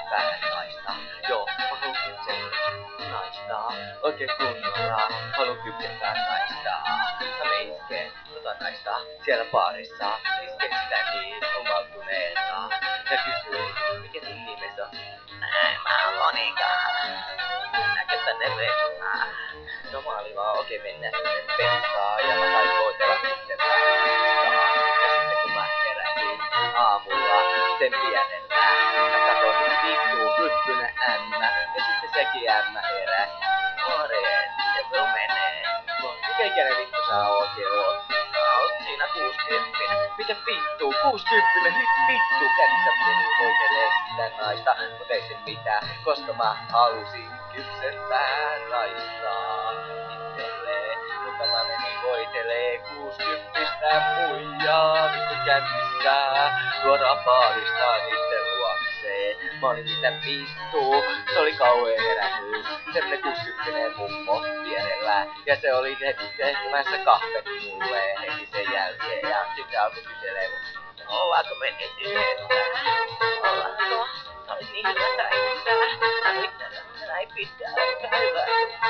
vähän naista. Joo, mä haluun kypsentää naista. Oikein kunnolla, haluun kypsentää naista. Mä iskeen naista siellä baarissa. Iskeen sitä niin humaltuneena. Ja kysyin, mikä sun nimesi on? Mä oon Monika. Mennäänkö tänne vessaan? No mä olin vaan, okei mennään sinne vessaan. Ja mä sain soitella sitten naista. Ja sitten kun mä heräsin aamulla sen pienellä, mä katsoin vittu ryppynen ämmä. Ja sitten sekin ämmä heräsi. Morjens, miten sun menee? Mikä ikäinen vittu sä oikein oot? Mä oot siinä 60. Miten vittu? 60? Nyt vittu käsissä meni hoitelee sitä naista. Mut ei se mitään, koska mä halusin kypsentää naista itselleen. Mutta mä menin hoitelee 60 muijaa vittu kännissä. Suoraan baarista niitten luokseen. Mä olin mitä vittu, se oli kauhean herännyt. Semmonen 60 mummo vierellä. Ja se oli tekemässä kahvet mulle heti sen jälkeen. Ja sitten alkoi kyselee mut, ollaanko me nyt yhdessä? Ollaanko? Sä olit niin hyvä säilyssä. Näin pitää käydä.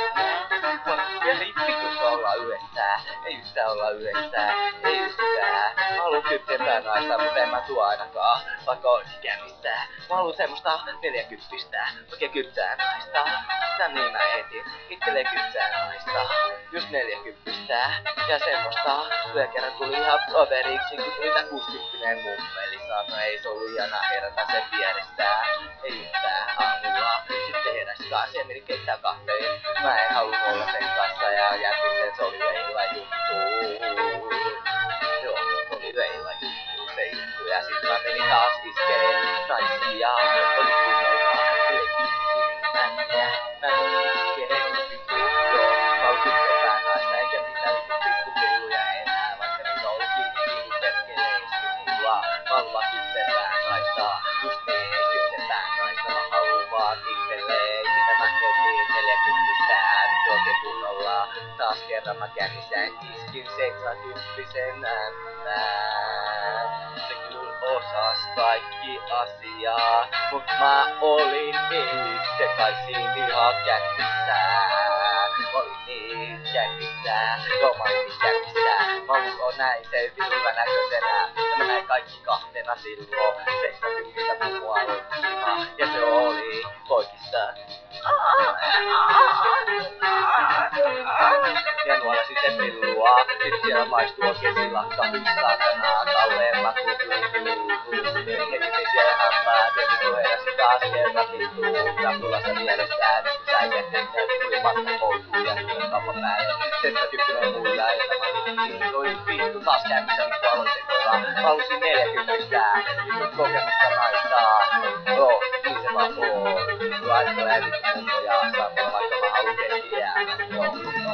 Ei vittusta olla yhdessä. Ei yhtään olla yhdessä. Ei yhtään. Mä haluun kypsentää naista, mutta en mä tuo ainakaan. Vaikka ois ikämistä. Mä haluun semmoista 40. Oikein kypsää naista. Sitä niin mä etin. Itselleen kypsää naista. Just 40. Ja semmoista. Yhden kerran tuli ihan overiksi, kun tuli tää 60 mummeli. Saatana ei se ollut ihanaa herätä sen vieressä. Ei yhtään aamulla. Sitten heräsi taas ja meni keittää kahteen. Mä en halunnut olla sen kanssa ja jätin sen, se oli leila juttu. Joo, oli leila juttu, se juttu. Ja sit mä menin taas iskeen naisia. Oli kunnolla, yli kypsimäniä. Mä menin iskeen vittu. Joo, mä olin kypsentää naista, eikä mitään vittu pilluja enää. Vaikka niitä olikin niin perkeleesti mulla. Mä olin vaan kypsentää naista. Just niin, kypsentää naista. Mä haluun vaan itselleen. Sitä mä heitin 40. Vittu oikein kunnolla. Taas kerran mä kännisään iskin 70 ämmää. Se kyllä osas kaikki asiaa. Mut mä olin niin sekaisin ihan kännissään. Mä olin niin kännissään. Joo mä olin niin kännissään. Mä näin sen hyvän näköisenä. Ja mä näin kaikki kahtena silloin. 70 mummua lunssima. Ja se oli poikissa. Ja nuolasin sen pillua. Sit siellä maistuu oikein silakka. Hyi saatanaa kauhean maku. Heti vei siellä hampaa. Tietysti kun heräsi taas kerran vittu. Rapulassa mielessään. Nyt kun sai jätten. Tuli matka kouluun ja tuli kaupan päälle. 70 muilla. Ja tämä oli vittu taas käynnissä. Vittu aloin sekoilla. Mä halusin 40. Vittu kokemusta naista. Joo, niin se vaan on. Vittu aina tulee vittu mummoja. Saattaa vaikka mä haluun keskiä. Joo.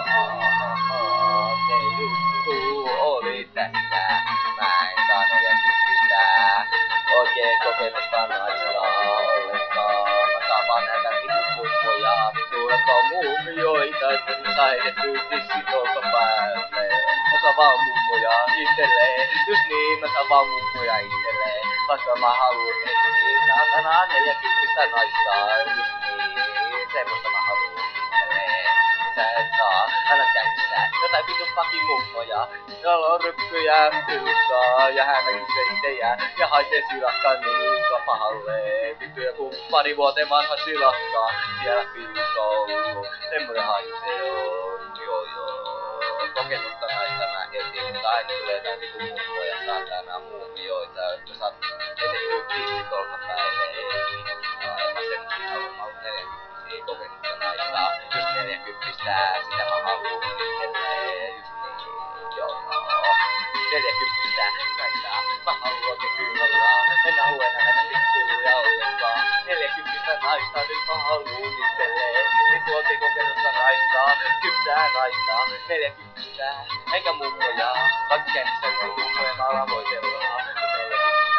Se juttu oli tästä. Mä en saa 40. Oikein kokemusta naista ollenkaan. Mä saan vaan näitä vittu mummoja. Vittu jotka on mummioita. Että ne saa heitettyä tissit olkapäälle. Mä saan vaan mummoja itselleen. Just niin, mä saan vaan mummoja itselleen. Vaikka mä haluun etsiä saatana 40 naista. Just niin, semmoista mä haluun itselleen. Sä et saa, älä käynnissä jotain vitun fucking mummoja. Jolla on ryppyjä pillussa ja hämmennyseitejä. Ja haisee silakka nuuka pahalle. Vittu joku pari vuoteen vanha silakka. Siellä pillussa ollut. Semmoinen haisee on. Joo. Kokenutta naista mä etin, mutta aina tulee tää vitun mummoja saatana muumioita. Jotka saat etettyä pissit olkapäille. Ei minusta. En mä semmosia halua. Mä oon 40. Kokenutta naista. Just 40. Sitä mä haluun itselleen. Just niin. Joo. 40 naista. Mä haluun oikein kunnolla. En halua enää näitä vittuja ollenkaan. 40 naista nyt mä haluun itselleen. Vittu oikein kokenutta naista. Kypsää naista. 40. Eikä mummoja. Vaikka käynnissä kun mummoja mä alan voitella. 40.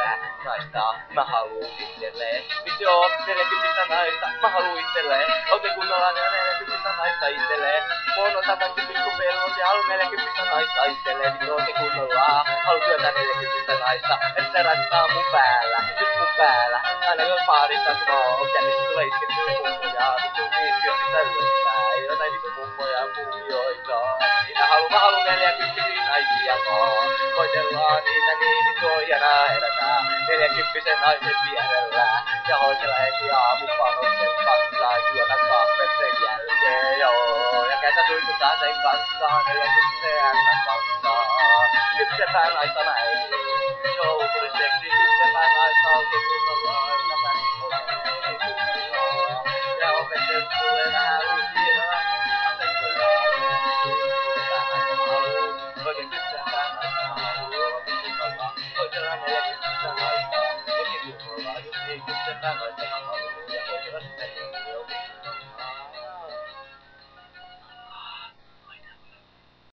naista, mä haluun itselleen. Miksi joo, 40 naista, mä haluun itselleen. Oikein kunnolla 40 naista itselleen. Mun on takaisin pikkupellot ja haluun 40 naista itselleen. Miksi oikein kunnolla haluun työtä 40 naista. Et se rattaa mun päällä, nyt mun päällä. Aina jos paarissa kun oon käynnissä tulee iskettyä mummoja. Vittu 50 ylöspäin, jotain vittu mummoja mummioita. Mä haluun 40 naisia vaan. Hoitellaan niitä niin isoja herätään 40 naisen vierellä. Ja hoitella heti aamupanoksen kanssa. Juota kahvet sen jälkeen joo. Ja käydä suihkutaan sen kanssa 40 kanssa. Kypsempää naista mä ei. Joo, tuli seksi kypsempää naista oikein kunnolla. Ja opettajat tulee vähän uusia asentoja. Oikein kypsempää naista mä haluun. Hoitellaan 40 naista. Oikein kunnolla. Just niin kypsempää naista.